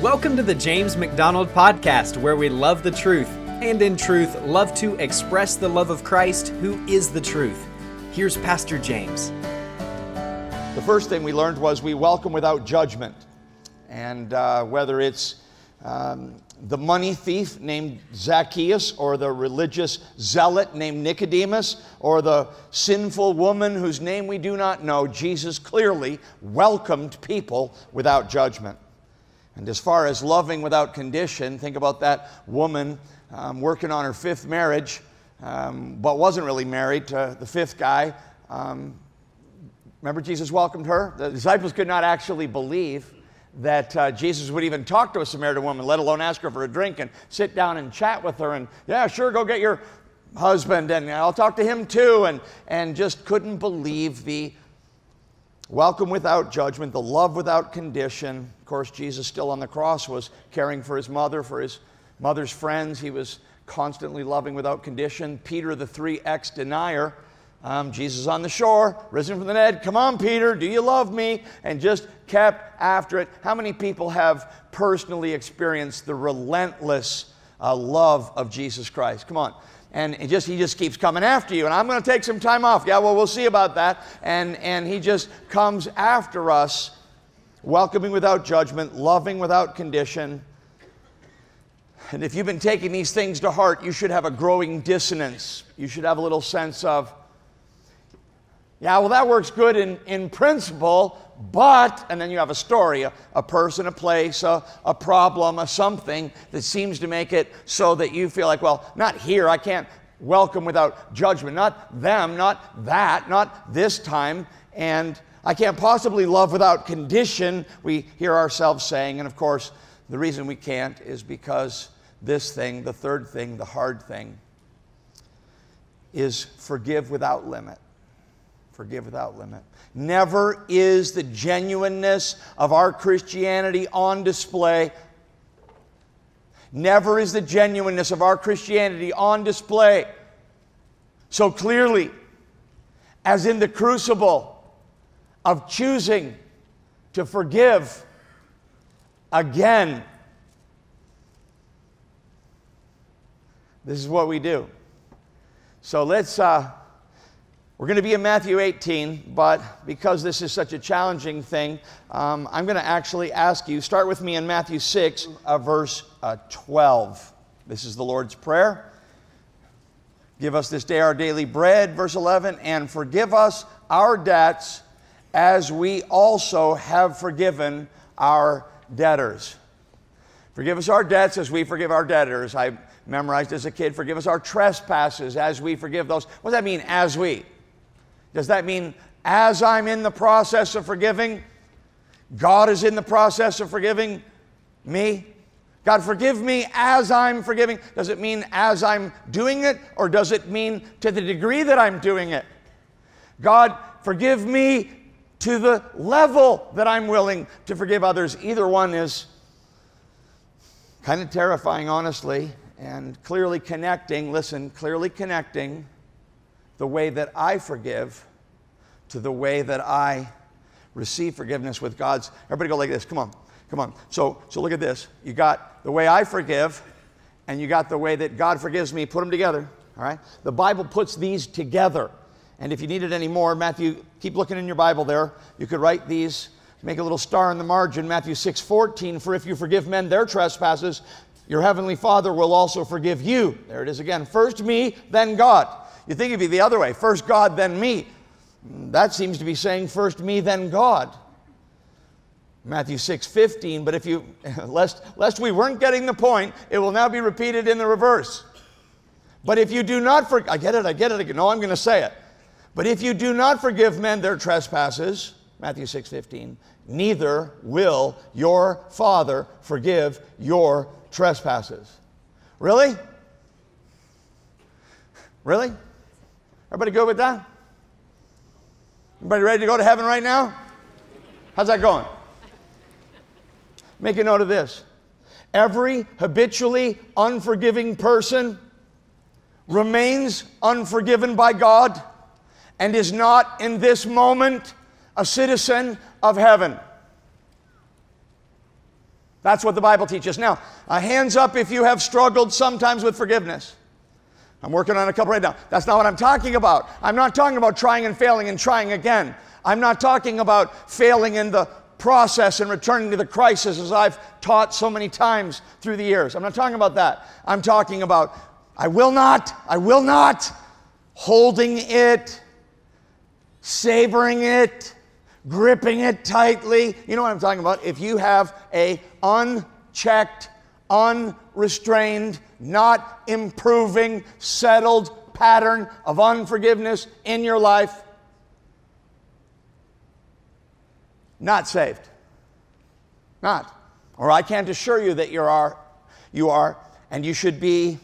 Welcome to the James McDonald Podcast, where we love the truth, and in truth, love to express the love of Christ, who is the truth. Here's Pastor James. The first thing we learned was we welcome without judgment. And whether it's the money thief named Zacchaeus, or the religious zealot named Nicodemus, or the sinful woman whose name we do not know, Jesus clearly welcomed people without judgment. And as far as loving without condition, think about that woman working on her fifth marriage, but wasn't really married to the fifth guy. Remember, Jesus welcomed her? The disciples could not actually believe that Jesus would even talk to a Samaritan woman, let alone ask her for a drink and sit down and chat with her. And yeah, sure, go get your husband, and I'll talk to him too. And just couldn't believe the welcome without judgment, the love without condition. Of course, Jesus still on the cross was caring for his mother's friends. He was constantly loving without condition. Peter, the 3X denier, Jesus on the shore, risen from the dead. Come on, Peter, do you love me? And just kept after it. How many people have personally experienced the relentless love of Jesus Christ? Come on. And he just keeps coming after you. And I'm going to take some time off. Yeah, well, we'll see about that. And he just comes after us, welcoming without judgment, loving without condition. And if you've been taking these things to heart, you should have a growing dissonance. You should have a little sense of, yeah, well, that works good in principle, but, and then you have a story, a person, a place, a problem, a something that seems to make it so that you feel like, well, not here, I can't welcome without judgment, not them, not that, not this time, and I can't possibly love without condition, we hear ourselves saying. And of course, the reason we can't is because this thing, the third thing, the hard thing, is forgive without limit. Forgive without limit. Never is the genuineness of our Christianity on display. Never is the genuineness of our Christianity on display so clearly as in the crucible of choosing to forgive again. This is what we do. So we're going to be in Matthew 18, but because this is such a challenging thing, I'm going to actually ask you, start with me in Matthew 6, verse 12. This is the Lord's Prayer. Give us this day our daily bread, verse 11, and forgive us our debts as we also have forgiven our debtors. Forgive us our debts as we forgive our debtors. I memorized as a kid, forgive us our trespasses as we forgive those. What does that mean, as we? Does that mean as I'm in the process of forgiving, God is in the process of forgiving me? God, forgive me as I'm forgiving. Does it mean as I'm doing it, or does it mean to the degree that I'm doing it? God, forgive me to the level that I'm willing to forgive others. Either one is kind of terrifying, honestly, and clearly connecting the way that I forgive to the way that I receive forgiveness with God's. Everybody go like this. Come on. So look at this. You got the way I forgive, and you got the way that God forgives me. Put them together. All right. The Bible puts these together. And if you needed any more, Matthew, keep looking in your Bible there. You could write these. Make a little star in the margin. Matthew 6:14. For if you forgive men their trespasses, your heavenly Father will also forgive you. There it is again. First me, then God. You think it'd be the other way. First God, then me. That seems to be saying first me, then God. Matthew 6:15, but if you, lest we weren't getting the point, it will now be repeated in the reverse. But if you do not forgive, I get it. No, I'm going to say it. But if you do not forgive men their trespasses, Matthew 6:15, neither will your Father forgive your trespasses. Really? Really? Everybody good with that? Everybody ready to go to heaven right now? How's that going? Make a note of this. Every habitually unforgiving person remains unforgiven by God and is not in this moment a citizen of heaven. That's what the Bible teaches. Now, hands up if you have struggled sometimes with forgiveness. I'm working on a couple right now. That's not what I'm talking about. I'm not talking about trying and failing and trying again. I'm not talking about failing in the process and returning to the crisis as I've taught so many times through the years. I'm not talking about that. I'm talking about I will not, holding it, savoring it, gripping it tightly. You know what I'm talking about? If you have a unchecked, unrestrained, not improving, settled pattern of unforgiveness in your life, not saved. Not. Or I can't assure you that you are, and you should be.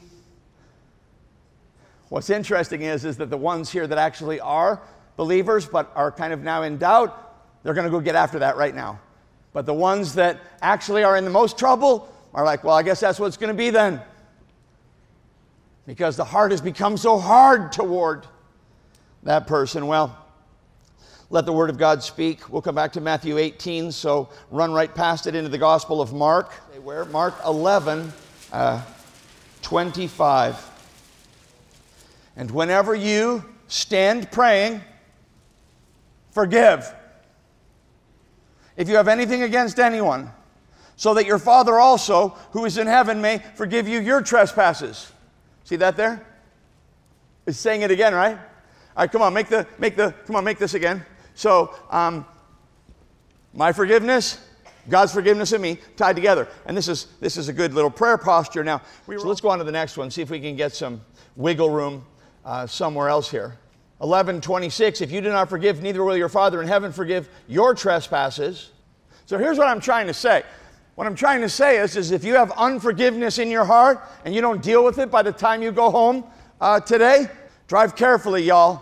What's interesting is that the ones here that actually are believers but are kind of now in doubt, they're going to go get after that right now. But the ones that actually are in the most trouble are like, well, I guess that's what it's going to be then. Because the heart has become so hard toward that person. Well, let the Word of God speak. We'll come back to Matthew 18, so run right past it into the Gospel of Mark. Mark 11, 25. And whenever you stand praying, forgive, if you have anything against anyone, so that your Father also, who is in heaven, may forgive you your trespasses. See that there? It's saying it again, right? All right, come on, make this again. So, my forgiveness, God's forgiveness of me, tied together. And this is a good little prayer posture. Now, so let's go on to the next one, see if we can get some wiggle room somewhere else here. 11:26, if you do not forgive, neither will your Father in heaven forgive your trespasses. So here's what I'm trying to say. What I'm trying to say is if you have unforgiveness in your heart and you don't deal with it by the time you go home today, drive carefully, y'all.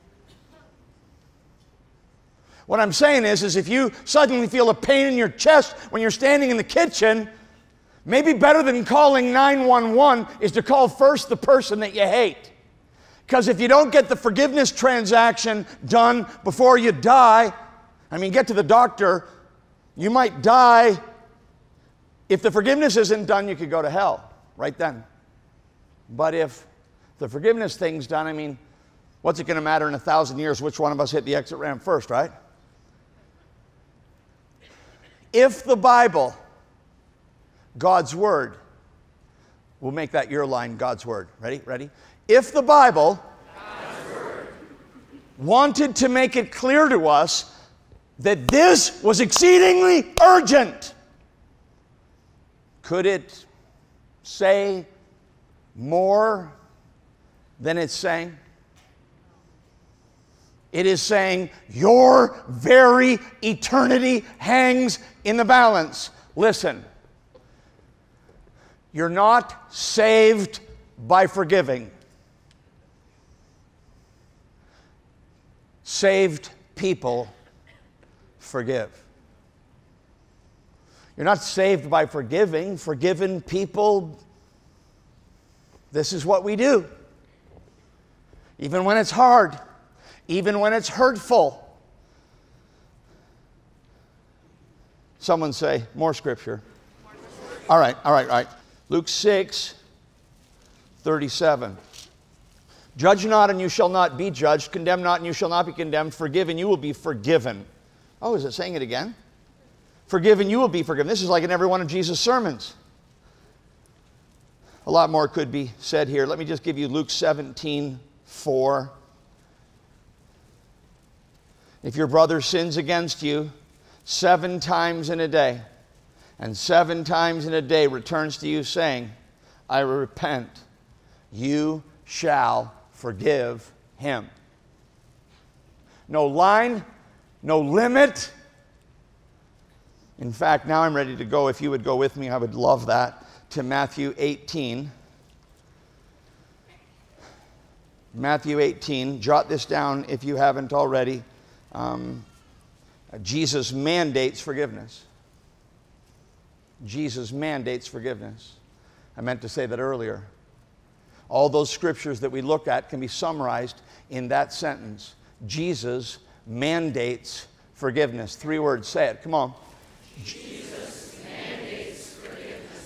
What I'm saying is if you suddenly feel a pain in your chest when you're standing in the kitchen, maybe better than calling 911 is to call first the person that you hate. Because if you don't get the forgiveness transaction done before you die, get to the doctor, you might die. If the forgiveness isn't done, you could go to hell right then. But if the forgiveness thing's done, what's it going to matter in 1,000 years which one of us hit the exit ramp first, right? If the Bible, God's Word, we'll make that your line, God's Word. Ready? If the Bible wanted to make it clear to us that this was exceedingly urgent, could it say more than it's saying? It is saying your very eternity hangs in the balance. Listen, you're not saved by forgiving. Saved people forgive. You're not saved by forgiving. Forgiven people, this is what we do. Even when it's hard, even when it's hurtful. Someone say, more scripture. All right. Luke 6, 37. Judge not, and you shall not be judged. Condemn not, and you shall not be condemned. Forgive, and you will be forgiven. Oh, is it saying it again? Forgive, and you will be forgiven. This is like in every one of Jesus' sermons. A lot more could be said here. Let me just give you Luke 17, 4. If your brother sins against you 7 times in a day, and 7 times in a day returns to you saying, I repent, you shall forgive him. No line, no limit. In fact, now I'm ready to go. If you would go with me, I would love that, to Matthew 18. Matthew 18. Jot this down if you haven't already. Jesus mandates forgiveness. Jesus mandates forgiveness. I meant to say that earlier. All those scriptures that we looked at can be summarized in that sentence. Jesus mandates forgiveness. 3 words. Say it. Come on. Jesus mandates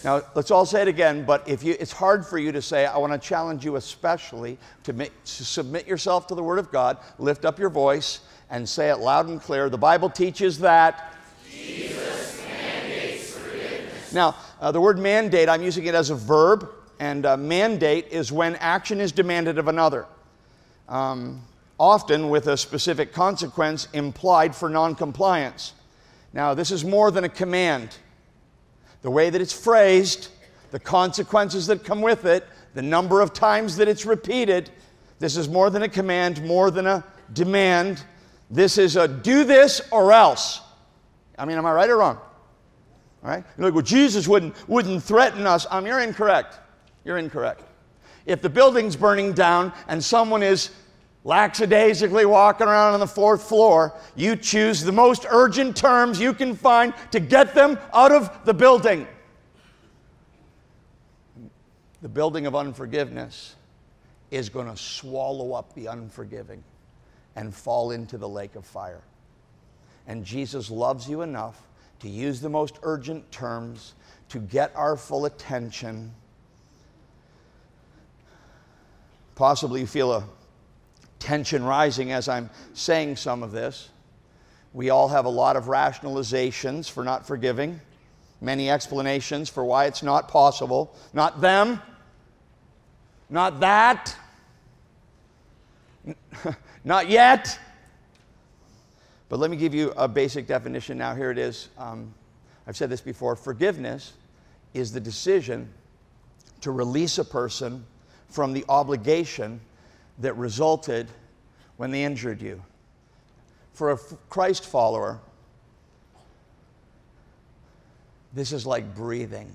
Now, let's all say it again, but it's hard for you to say, I want to challenge you especially to submit yourself to the Word of God, lift up your voice, and say it loud and clear. The Bible teaches that Jesus mandates forgiveness. Now, the word mandate, I'm using it as a verb, and mandate is when action is demanded of another, often with a specific consequence implied for noncompliance. Now, this is more than a command. The way that it's phrased, the consequences that come with it, the number of times that it's repeated, this is more than a command, more than a demand. This is a do this or else. I mean, am I right or wrong? All right? You're like, well, Jesus wouldn't threaten us. You're incorrect. You're incorrect. If the building's burning down and someone is lackadaisically walking around on the 4th floor, you choose the most urgent terms you can find to get them out of the building. The building of unforgiveness is going to swallow up the unforgiving and fall into the lake of fire. And Jesus loves you enough to use the most urgent terms to get our full attention. Possibly you feel a tension rising as I'm saying some of this. We all have a lot of rationalizations for not forgiving, many explanations for why it's not possible. Not them, not that, not yet. But let me give you a basic definition now. Here it is. I've said this before. Forgiveness is the decision to release a person from the obligation that resulted when they injured you. For a Christ follower, this is like breathing.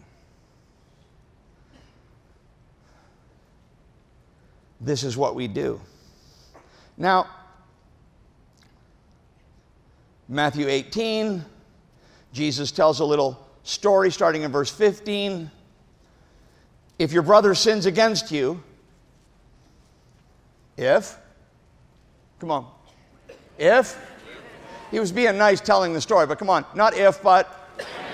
This is what we do. Now, Matthew 18, Jesus tells a little story starting in verse 15. If your brother sins against you, if he was being nice telling the story, but come on, not if, but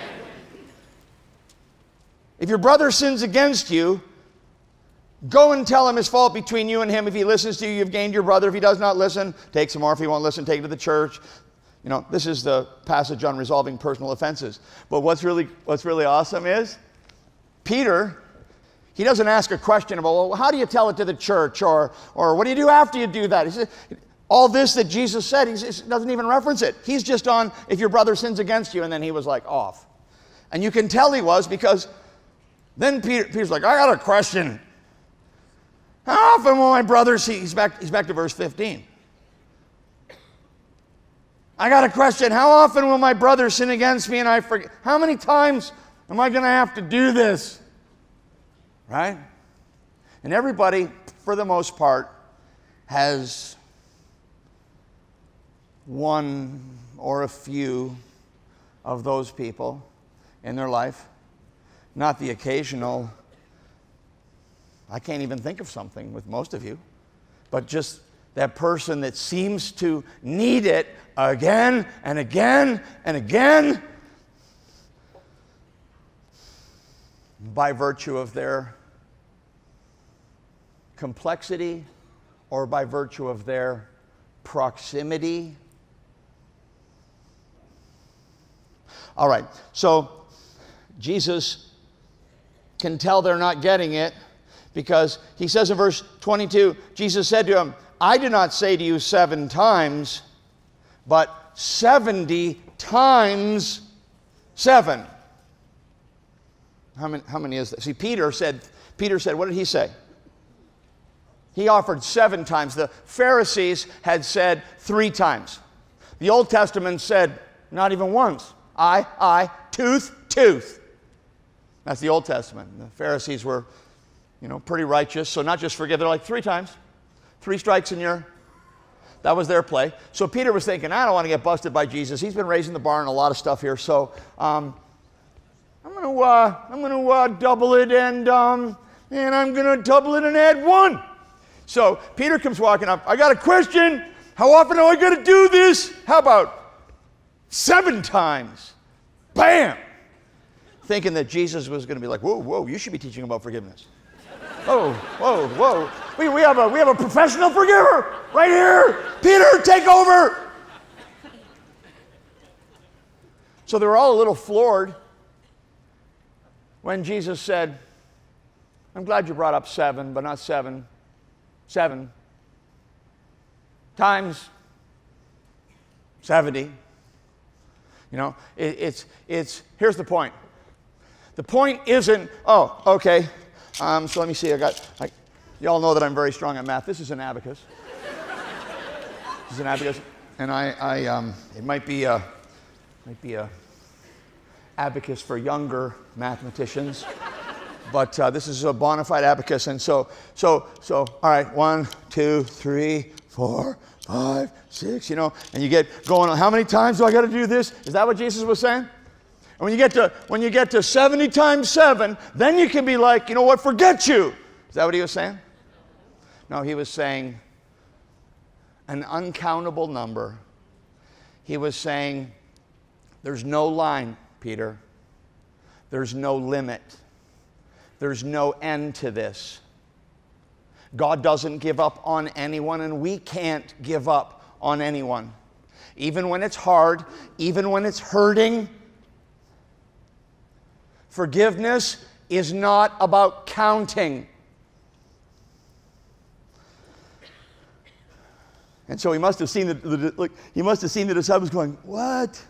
if your brother sins against you, go and tell him his fault between you and him. If he listens to you, you've gained your brother. If he does not listen, take some more. If he won't listen, take it to the church. You know, this is the passage on resolving personal offenses. But what's really awesome is Peter, he doesn't ask a question about, well, how do you tell it to the church? Or what do you do after you do that? He says, all this that Jesus said, he doesn't even reference it. He's just on, if your brother sins against you, and then he was like off. And you can tell he was, because then Peter's like, I got a question. How often will my brother see? He's back to verse 15. I got a question. How often will my brother sin against me and I forget? How many times am I going to have to do this? Right? And everybody, for the most part, has one or a few of those people in their life. Not the occasional, I can't even think of something with most of you, but just that person that seems to need it again and again and again by virtue of their complexity or by virtue of their proximity. All right, so Jesus can tell they're not getting it because he says in verse 22, Jesus said to him, I do not say to you 7 times, but 70 times 7. How many is that? See, Peter said, what did he say? He offered 7 times. The Pharisees had said 3 times. The Old Testament said not even once. Eye, tooth. That's the Old Testament. The Pharisees were, pretty righteous. So not just forgive, they're like 3 times. 3 strikes and that was their play. So Peter was thinking, I don't want to get busted by Jesus. He's been raising the bar on a lot of stuff here. So I'm going to double it and I'm going to double it and add 1. So Peter comes walking up. I got a question. How often am I going to do this? How about 7 times? Bam! thinking that Jesus was going to be like, whoa, you should be teaching about forgiveness. Whoa. We have a professional forgiver right here. Peter, take over. So they were all a little floored when Jesus said, I'm glad you brought up 7, but not 7. 7 times 70. You know, it's here's the point. The point isn't, okay. So let me see. You all know that I'm very strong at math. This is an abacus. This is an abacus, and it might be a abacus for younger mathematicians, but this is a bona fide abacus, and so all right, 1, 2, 3, 4, 5, 6. You know, and you get going. How many times do I got to do this? Is that what Jesus was saying? And when you get to 70 times 7, then you can be like, you know what? Forget you. Is that what he was saying? No, he was saying an uncountable number. He was saying, there's no line, Peter. There's no limit. There's no end to this. God doesn't give up on anyone, and we can't give up on anyone. Even when it's hard, even when it's hurting. Forgiveness is not about counting. And so he must have seen the disciples going, what?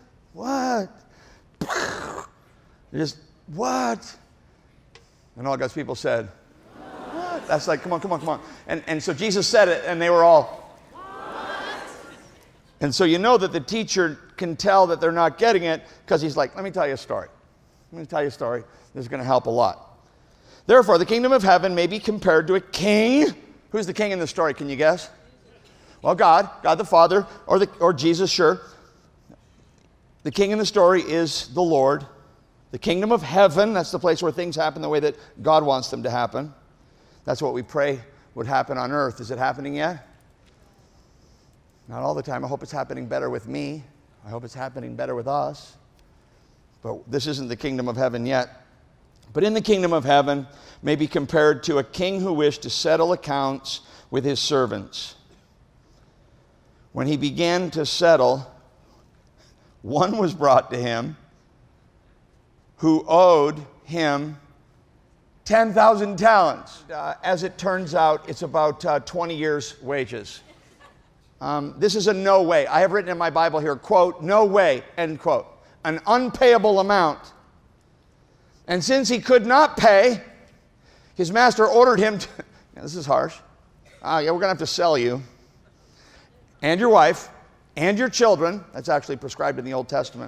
Just, what? And all God's people said, what? That's like, come on. And so Jesus said it, and they were all, what? And so you know that the teacher can tell that they're not getting it, because he's like, let me tell you a story. This is going to help a lot. Therefore, the kingdom of heaven may be compared to a king. Who's the king in the story? Can you guess? Well, God the Father, or Jesus, sure. The king in the story is the Lord. The kingdom of heaven, that's the place where things happen the way that God wants them to happen. That's what we pray would happen on earth. Is it happening yet? Not all the time. I hope it's happening better with me. I hope it's happening better with us. But this isn't the kingdom of heaven yet. But in the kingdom of heaven may be compared to a king who wished to settle accounts with his servants. When he began to settle, one was brought to him who owed him 10,000 talents. As it turns out, it's about 20 years' wages. This is a no way. I have written in my Bible here, quote, no way, end quote. An unpayable amount. And since he could not pay, his master ordered him to, this is harsh. We're going to have to sell you and your wife and your children. That's actually prescribed in the Old Testament.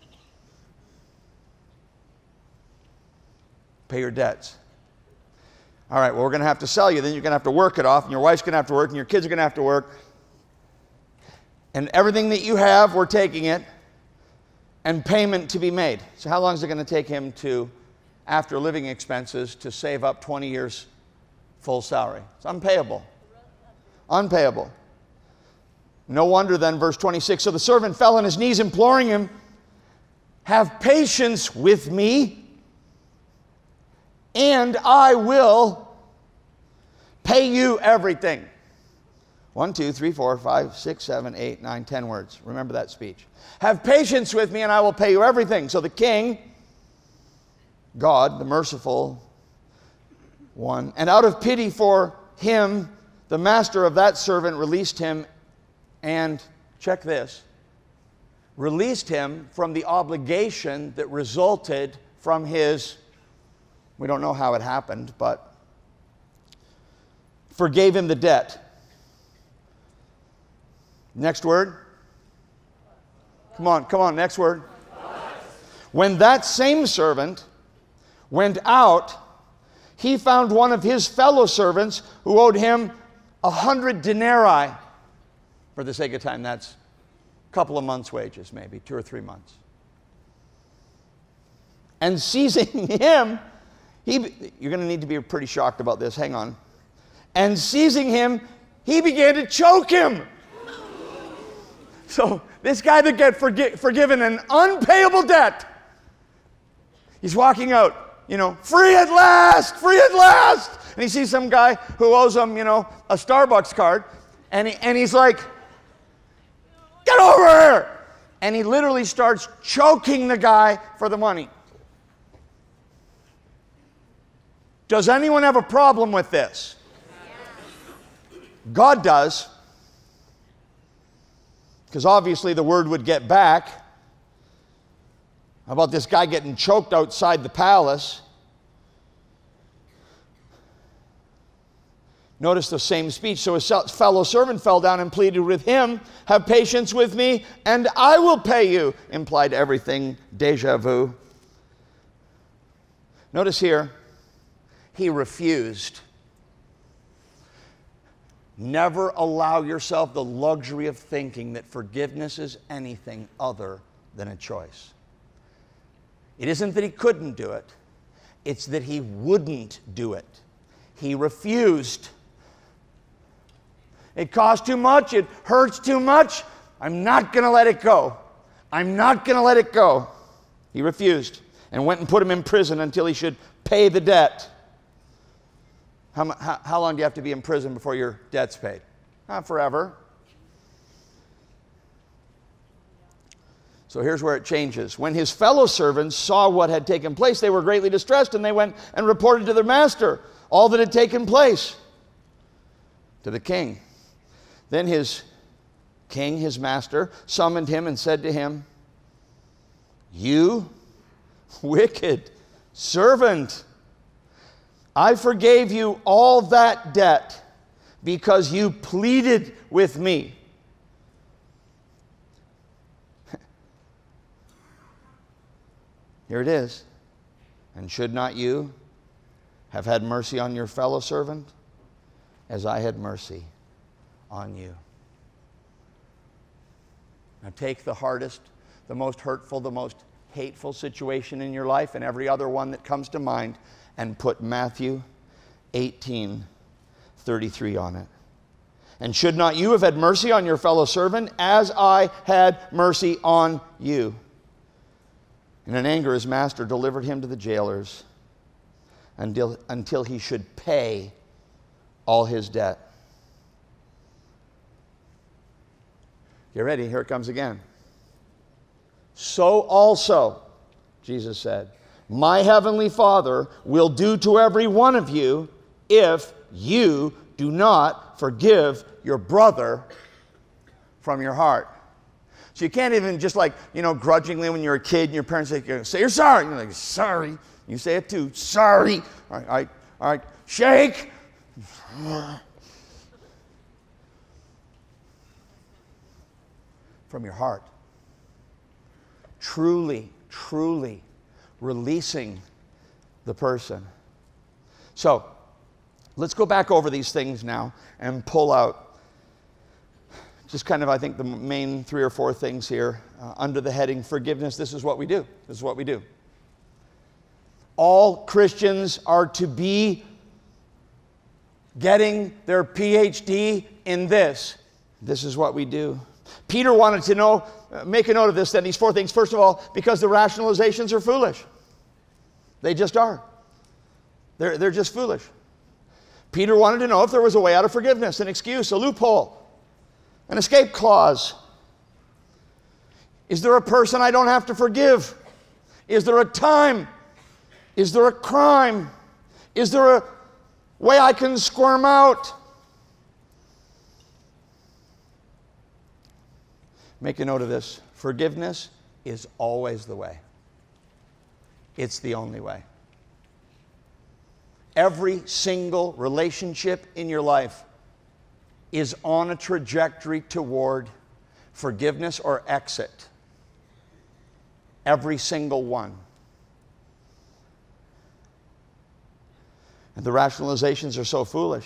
Pay your debts. All right, well, we're going to have to sell you. Then you're going to have to work it off, and your wife's going to have to work, and your kids are going to have to work. And everything that you have, we're taking it, and payment to be made. So how long is it going to take him to, after living expenses, to save up 20 years full salary? It's unpayable. Unpayable. No wonder then, verse 26, so the servant fell on his knees imploring him, have patience with me, and I will pay you everything. 1, 2, 3, 4, 5, 6, 7, 8, 9, 10 words. Remember that speech. Have patience with me and I will pay you everything. So the king, God, the merciful one, and out of pity for him, the master of that servant released him and, check this, released him from the obligation that resulted from his, we don't know how it happened, but forgave him the debt. Next word. Come on, next word. When that same servant went out, he found one of his fellow servants who owed him 100 denarii. For the sake of time, that's a couple of months' wages, maybe 2 or 3 months. And seizing him, you're going to need to be pretty shocked about this. Hang on. And seizing him, he began to choke him. So this guy that got forgiven an unpayable debt, He's walking out, free at last, free at last. And he sees some guy who owes him, a Starbucks card. And he's like, get over here. And he literally starts choking the guy for the money. Does anyone have a problem with this? God does. Because obviously the word would get back about this guy getting choked outside the palace. Notice the same speech. So his fellow servant fell down and pleaded with him, have patience with me, and I will pay you. Implied everything, déjà vu. Notice here, he refused. Never allow yourself the luxury of thinking that forgiveness is anything other than a choice. It isn't that he couldn't do it. It's that he wouldn't do it. He refused. It costs too much. It hurts too much. I'm not going to let it go. I'm not going to let it go. He refused and went and put him in prison until he should pay the debt. How long do you have to be in prison before your debt's paid? Not forever. So here's where it changes. When his fellow servants saw what had taken place, they were greatly distressed, and they went and reported to their master all that had taken place to the king. Then his king, his master, summoned him and said to him, "You wicked servant, I forgave you all that debt because you pleaded with me." Here it is. "And should not you have had mercy on your fellow servant as I had mercy on you?" Now take the hardest, the most hurtful, the most hateful situation in your life and every other one that comes to mind and put Matthew 18:33 on it. "And should not you have had mercy on your fellow servant as I had mercy on you?" And in anger his master delivered him to the jailers until he should pay all his debt. Get ready, here it comes again. "So also," Jesus said, "my heavenly Father will do to every one of you if you do not forgive your brother from your heart." So you can't even just grudgingly when you're a kid and your parents say you're sorry. You're like, sorry. You say it too, sorry. All right, shake. From your heart. Truly releasing the person. So, let's go back over these things now and pull out just I think, the main 3 or 4 things here under the heading forgiveness. This is what we do. This is what we do. All Christians are to be getting their PhD in this. This is what we do. Peter wanted to know, make a note of this, then these 4 things. First of all, because the rationalizations are foolish. They just are. They're just foolish. Peter wanted to know if there was a way out of forgiveness, an excuse, a loophole, an escape clause. Is there a person I don't have to forgive? Is there a time? Is there a crime? Is there a way I can squirm out? Make a note of this. Forgiveness is always the way. It's the only way. Every single relationship in your life is on a trajectory toward forgiveness or exit. Every single one. And the rationalizations are so foolish.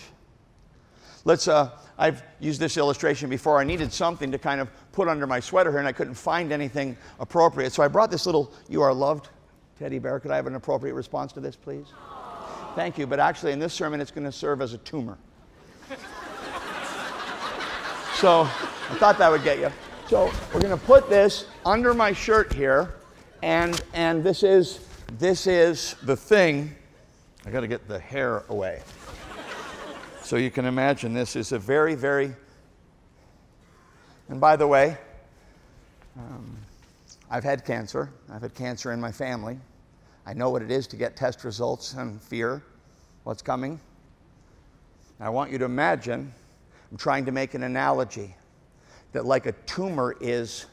I've used this illustration before. I needed something to kind of put under my sweater here, and I couldn't find anything appropriate. So I brought this little "You Are Loved" teddy bear. Could I have an appropriate response to this, please? Aww. Thank you. But actually, in this sermon, it's going to serve as a tumor. So I thought that would get you. So we're going to put this under my shirt here, and this is this is the thing. I got to get the hair away. So you can imagine this is a very, very, and by the way, I've had cancer. I've had cancer in my family. I know what it is to get test results and fear what's coming. I want you to imagine, I'm trying to make an analogy, that like a tumor is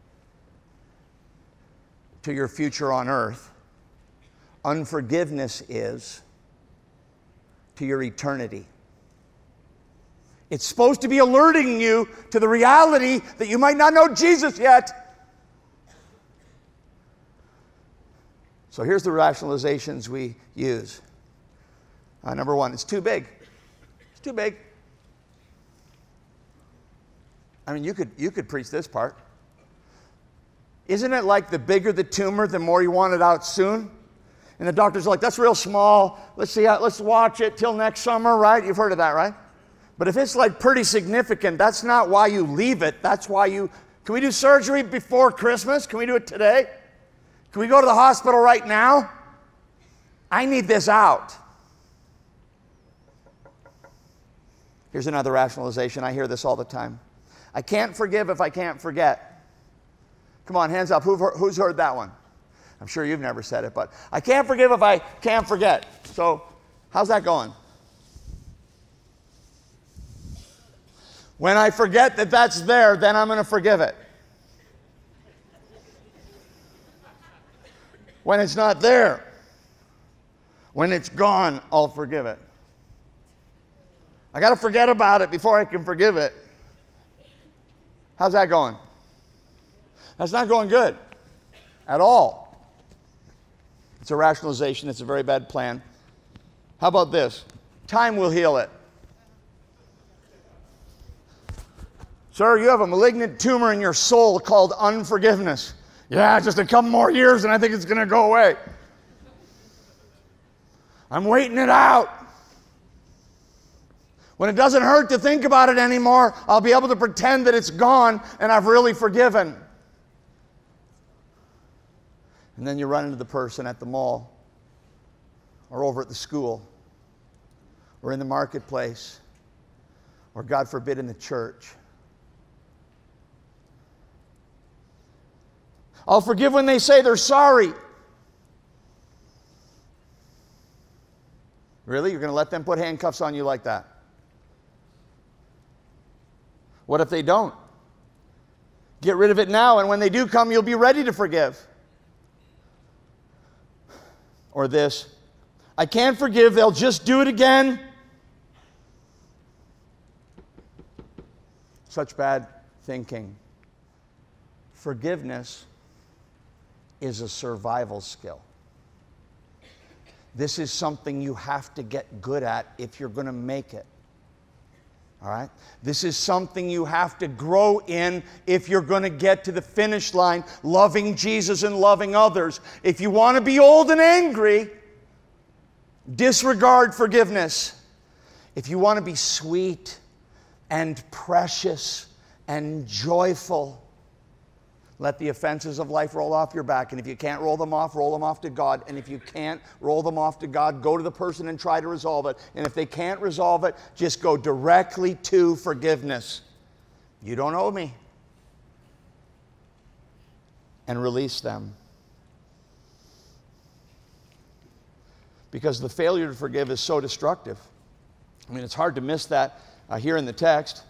to your future on earth, unforgiveness is to your eternity. It's supposed to be alerting you to the reality that you might not know Jesus yet. So here's the rationalizations we use. Number one, it's too big. It's too big. I mean, you could preach this part. Isn't it like the bigger the tumor, the more you want it out soon? And the doctor's like, that's real small. Let's watch it till next summer, right? You've heard of that, right? But if it's like pretty significant, that's not why you leave it. That's why can we do surgery before Christmas? Can we do it today? Can we go to the hospital right now? I need this out. Here's another rationalization. I hear this all the time. I can't forgive if I can't forget. Come on, hands up. Who's heard that one? I'm sure you've never said it, but I can't forgive if I can't forget. So how's that going? When I forget that that's there, then I'm going to forgive it. When it's not there, when it's gone, I'll forgive it. I got to forget about it before I can forgive it. How's that going? That's not going good at all. It's a rationalization. It's a very bad plan. How about this? Time will heal it. Sir, you have a malignant tumor in your soul called unforgiveness. Yeah, just a couple more years and I think it's going to go away. I'm waiting it out. When it doesn't hurt to think about it anymore, I'll be able to pretend that it's gone and I've really forgiven. And then you run into the person at the mall or over at the school or in the marketplace or, God forbid, in the church. I'll forgive when they say they're sorry. Really? You're going to let them put handcuffs on you like that? What if they don't? Get rid of it now, and when they do come, you'll be ready to forgive. Or this, I can't forgive, they'll just do it again. Such bad thinking. Forgiveness is a survival skill. This is something you have to get good at if you're going to make it. All right? This is something you have to grow in if you're going to get to the finish line, loving Jesus and loving others. If you want to be old and angry, disregard forgiveness. If you want to be sweet and precious and joyful, let the offenses of life roll off your back. And if you can't roll them off to God. And if you can't roll them off to God, go to the person and try to resolve it. And if they can't resolve it, just go directly to forgiveness. You don't owe me. And release them. Because the failure to forgive is so destructive. I mean, it's hard to miss that here in the text.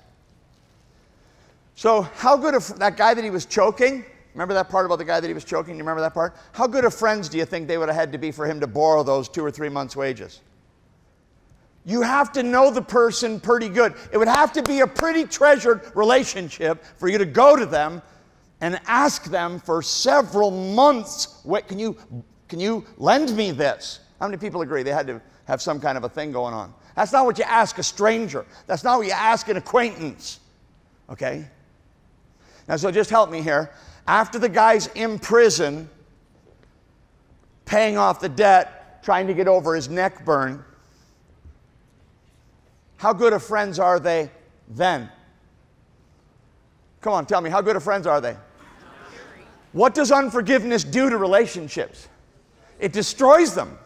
So how good that guy that he was choking, remember that part about the guy that he was choking? You remember that part? How good of friends do you think they would have had to be for him to borrow those 2 or 3 months' wages? You have to know the person pretty good. It would have to be a pretty treasured relationship for you to go to them and ask them for several months, wait, can you lend me this? How many people agree they had to have some kind of a thing going on? That's not what you ask a stranger. That's not what you ask an acquaintance. Okay? Now, so just help me here. After the guy's in prison, paying off the debt, trying to get over his neck burn, how good of friends are they then? Come on, tell me, how good of friends are they? What does unforgiveness do to relationships? It destroys them.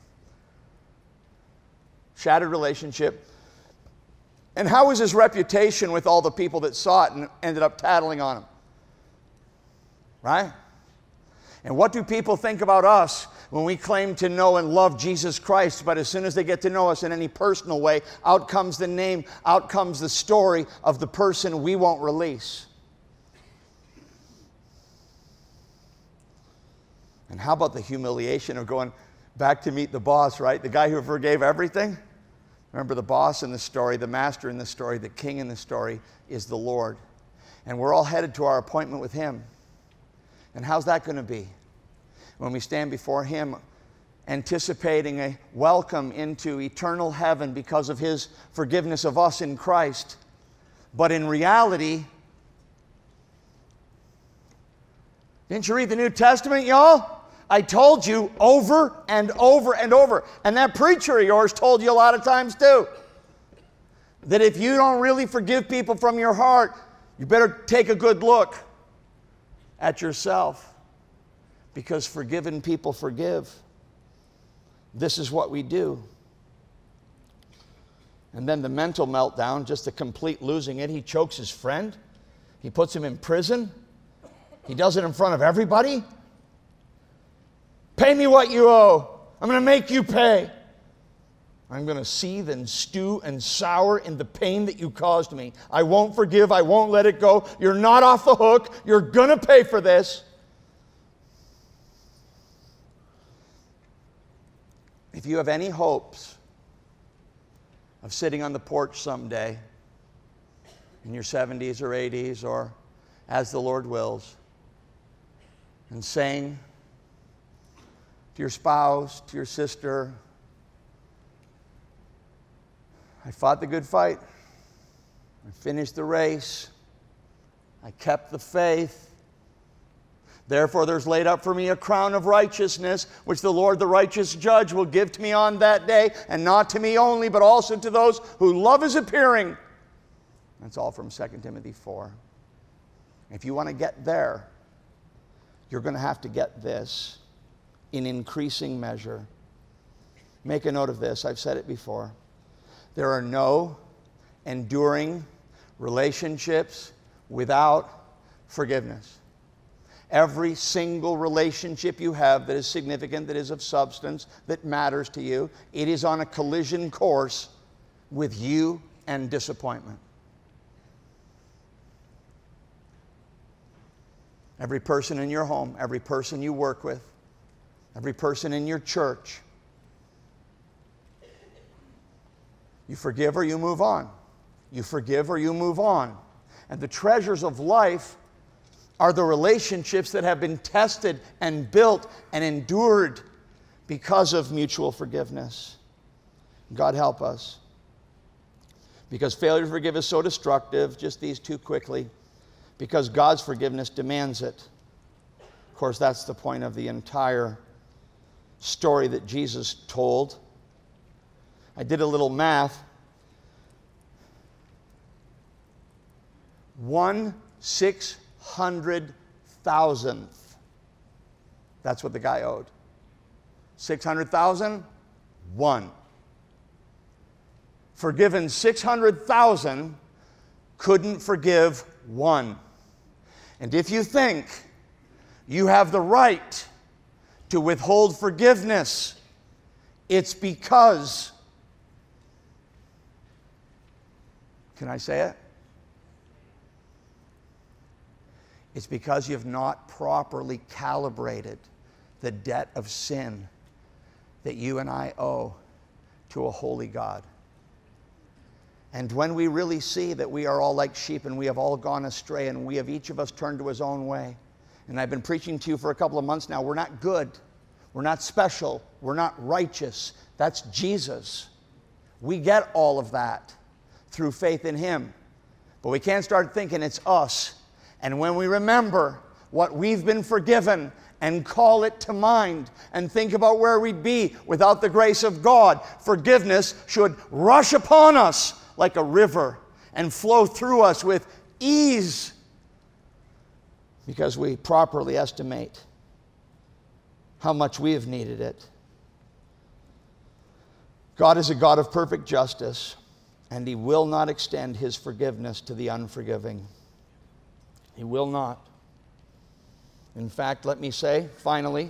Shattered relationship. And how was his reputation with all the people that saw it and ended up tattling on him? Right? And what do people think about us when we claim to know and love Jesus Christ, but as soon as they get to know us in any personal way, out comes the name, out comes the story of the person we won't release? And how about the humiliation of going back to meet the boss, right? The guy who forgave everything? Remember, the boss in the story, the master in the story, the king in the story is the Lord. And we're all headed to our appointment with him. And how's that going to be? When we stand before him, anticipating a welcome into eternal heaven because of his forgiveness of us in Christ. But in reality, didn't you read the New Testament, y'all? I told you over and over and over. And that preacher of yours told you a lot of times too. That if you don't really forgive people from your heart, you better take a good look at yourself. Because forgiven people forgive. This is what we do. And then the mental meltdown, just a complete losing it. He chokes his friend. He puts him in prison. He does it in front of everybody. Pay me what you owe. I'm going to make you pay. I'm going to seethe and stew and sour in the pain that you caused me. I won't forgive. I won't let it go. You're not off the hook. You're going to pay for this. If you have any hopes of sitting on the porch someday in your 70s or 80s or as the Lord wills and saying to your spouse, to your sister, I fought the good fight. I finished the race. I kept the faith. Therefore, there's laid up for me a crown of righteousness, which the Lord, the righteous judge, will give to me on that day, and not to me only, but also to those who love his appearing. That's all from 2 Timothy 4. If you want to get there, you're going to have to get this in increasing measure. Make a note of this. I've said it before. There are no enduring relationships without forgiveness. Every single relationship you have that is significant, that is of substance, that matters to you, it is on a collision course with you and disappointment. Every person in your home, every person you work with, every person in your church, you forgive or you move on. You forgive or you move on. And the treasures of life are the relationships that have been tested and built and endured because of mutual forgiveness. God help us. Because failure to forgive is so destructive, just these two quickly, because God's forgiveness demands it. Of course, that's the point of the entire story that Jesus told. I did a little math. 1/600,000th. That's what the guy owed. 600,000, 1. Forgiven 600,000, couldn't forgive 1. And if you think you have the right to withhold forgiveness, it's because, can I say it? It's because you've not properly calibrated the debt of sin that you and I owe to a holy God. And when we really see that we are all like sheep and we have all gone astray and we have each of us turned to his own way, and I've been preaching to you for a couple of months now, we're not good, we're not special, we're not righteous. That's Jesus. We get all of that through faith in him. But we can't start thinking it's us. And when we remember what we've been forgiven and call it to mind and think about where we'd be without the grace of God, forgiveness should rush upon us like a river and flow through us with ease because we properly estimate how much we have needed it. God is a God of perfect justice, and He will not extend His forgiveness to the unforgiving. He will not. In fact, let me say, finally,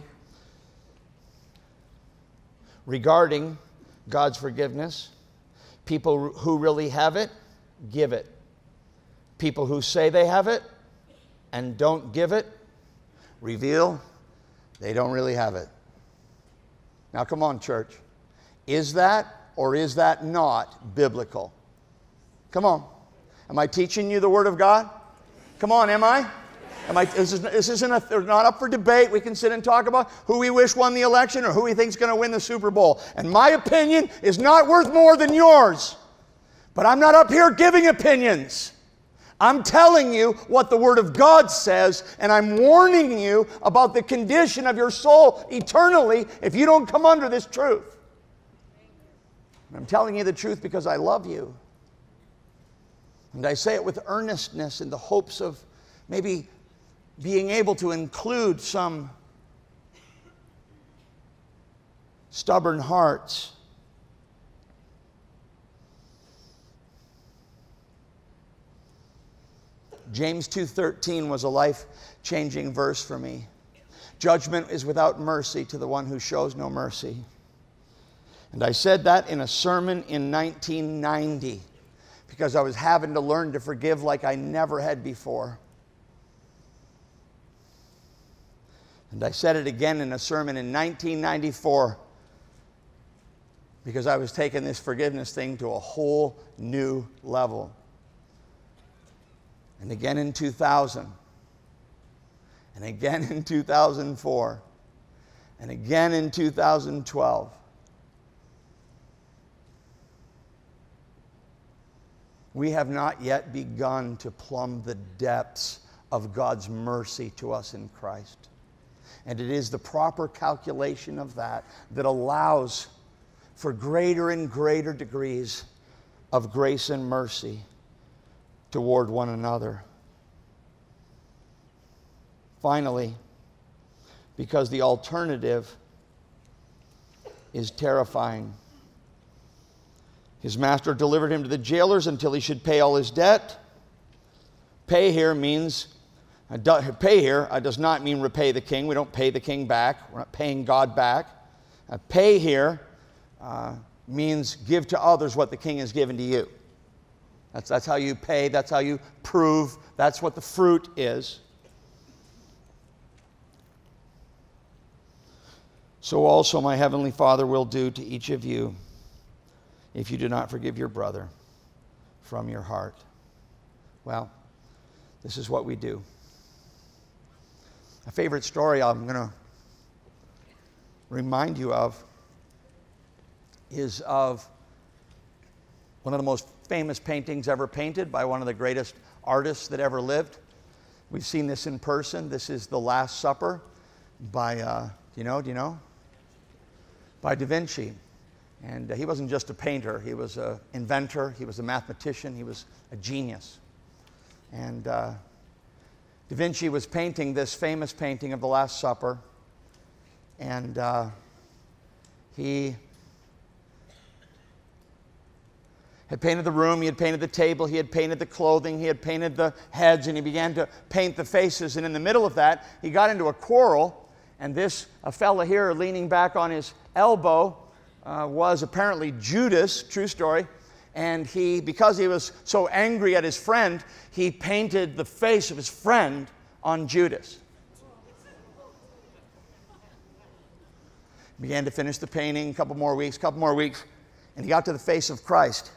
regarding God's forgiveness, people who really have it, give it. People who say they have it and don't give it, reveal they don't really have it. Now come on, church. Is that or is that not biblical? Come on. Am I teaching you the Word of God? Come on, am I? This isn't not up for debate. We can sit and talk about who we wish won the election or who we think is going to win the Super Bowl. And my opinion is not worth more than yours. But I'm not up here giving opinions. I'm telling you what the Word of God says, and I'm warning you about the condition of your soul eternally if you don't come under this truth. And I'm telling you the truth because I love you. And I say it with earnestness in the hopes of maybe being able to include some stubborn hearts. James 2:13 was a life-changing verse for me. Judgment is without mercy to the one who shows no mercy. And I said that in a sermon in 1990 because I was having to learn to forgive like I never had before. And I said it again in a sermon in 1994 because I was taking this forgiveness thing to a whole new level. And again in 2000. And again in 2004. And again in 2012. We have not yet begun to plumb the depths of God's mercy to us in Christ. And it is the proper calculation of that that allows for greater and greater degrees of grace and mercy toward one another. Finally, because the alternative is terrifying. His master delivered him to the jailers until he should pay all his debt. Pay here does not mean repay the king. We don't pay the king back. We're not paying God back. Pay here means give to others what the king has given to you. That's how you pay. That's how you prove. That's what the fruit is. So also my heavenly Father will do to each of you if you do not forgive your brother from your heart. Well, this is what we do. A favorite story I'm going to remind you of is of one of the most famous paintings ever painted by one of the greatest artists that ever lived. We've seen this in person. This is The Last Supper by, do you know? By Da Vinci. And he wasn't just a painter. He was an inventor. He was a mathematician. He was a genius. And Da Vinci was painting this famous painting of The Last Supper. And he had painted the room, he had painted the table, he had painted the clothing, he had painted the heads, and he began to paint the faces. And in the middle of that, he got into a quarrel, and a fella here leaning back on his elbow was apparently Judas, true story. And because he was so angry at his friend, he painted the face of his friend on Judas. Began to finish the painting, a couple more weeks, and he got to the face of Christ.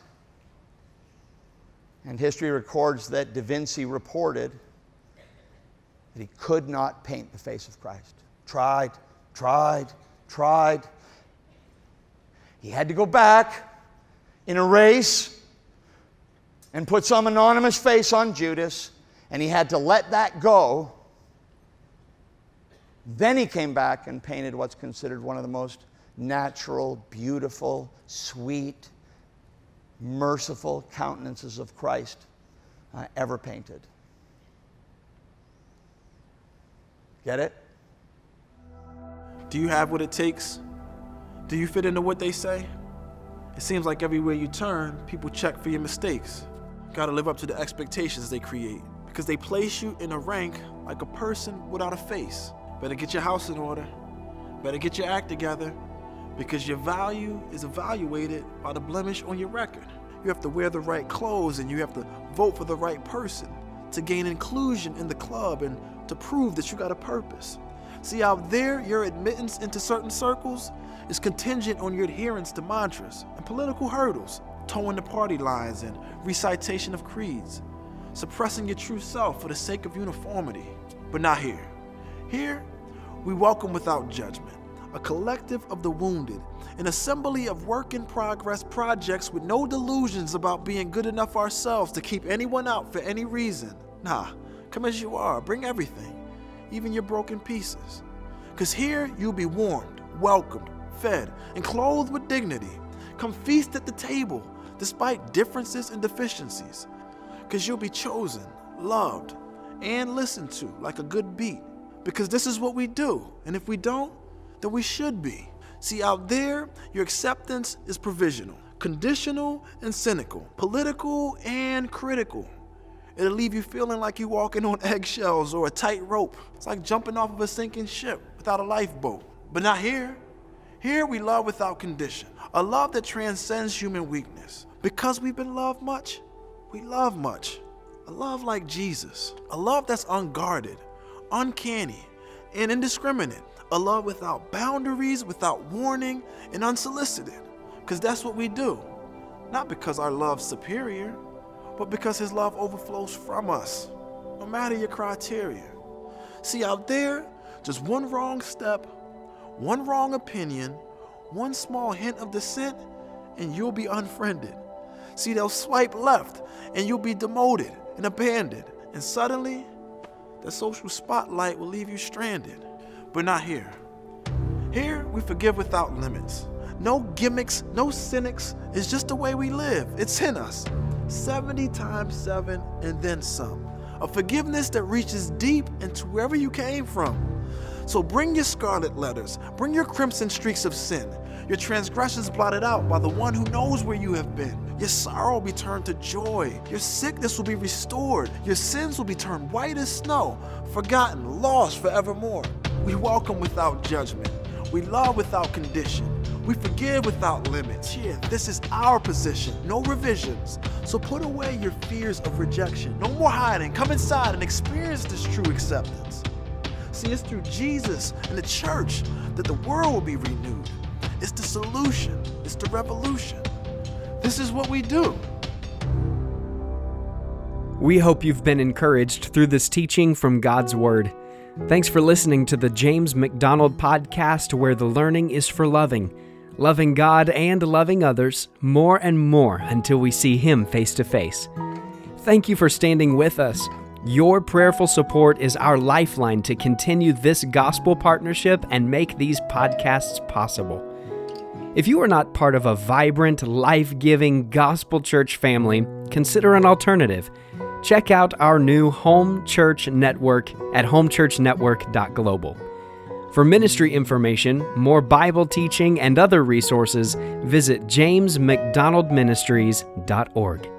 And history records that Da Vinci reported that he could not paint the face of Christ. Tried. He had to go back in a race and put some anonymous face on Judas, and he had to let that go. Then he came back and painted what's considered one of the most natural, beautiful, sweet, merciful countenances of Christ ever painted. Get it? Do you have what it takes? Do you fit into what they say? It seems like everywhere you turn, people check for your mistakes. Gotta live up to the expectations they create, because they place you in a rank like a person without a face. Better get your house in order. Better get your act together, because your value is evaluated by the blemish on your record. You have to wear the right clothes and you have to vote for the right person to gain inclusion in the club and to prove that you got a purpose. See, out there, your admittance into certain circles is contingent on your adherence to mantras and political hurdles, towing the party lines and recitation of creeds, suppressing your true self for the sake of uniformity. But not here. Here, we welcome without judgment, a collective of the wounded, an assembly of work-in-progress projects with no delusions about being good enough ourselves to keep anyone out for any reason. Nah, come as you are, bring everything, even your broken pieces. Because here you'll be warmed, welcomed, fed, and clothed with dignity. Come feast at the table, despite differences and deficiencies. Because you'll be chosen, loved, and listened to like a good beat. Because this is what we do, and if we don't, then we should be. See, out there, your acceptance is provisional, conditional and cynical, political and critical. It'll leave you feeling like you're walking on eggshells or a tight rope. It's like jumping off of a sinking ship without a lifeboat. But not here. Here we love without condition, a love that transcends human weakness. Because we've been loved much, we love much. A love like Jesus, a love that's unguarded, uncanny, and indiscriminate. A love without boundaries, without warning, and unsolicited. Because that's what we do. Not because our love's superior, but because his love overflows from us, no matter your criteria. See, out there, just one wrong step, one wrong opinion, one small hint of dissent, and you'll be unfriended. See, they'll swipe left, and you'll be demoted and abandoned. And suddenly, the social spotlight will leave you stranded. But not here. Here, we forgive without limits. No gimmicks, no cynics. It's just the way we live. It's in us. 70 times 7 and then some. A forgiveness that reaches deep into wherever you came from. So bring your scarlet letters. Bring your crimson streaks of sin. Your transgressions blotted out by the one who knows where you have been. Your sorrow will be turned to joy. Your sickness will be restored. Your sins will be turned white as snow, forgotten, lost forevermore. We welcome without judgment. We love without condition. We forgive without limits. Yeah, this is our position. No revisions. So put away your fears of rejection. No more hiding. Come inside and experience this true acceptance. See, it's through Jesus and the church that the world will be renewed. It's the solution. It's the revolution. This is what we do. We hope you've been encouraged through this teaching from God's Word. Thanks for listening to the James McDonald Podcast, where the learning is for loving God and loving others more and more until we see Him face to face. Thank you for standing with us. Your prayerful support is our lifeline to continue this gospel partnership and make these podcasts possible. If you are not part of a vibrant, life-giving gospel church family, consider an alternative. Check out our new Home Church Network at homechurchnetwork.global. For ministry information, more Bible teaching, and other resources, visit jamesmcdonaldministries.org.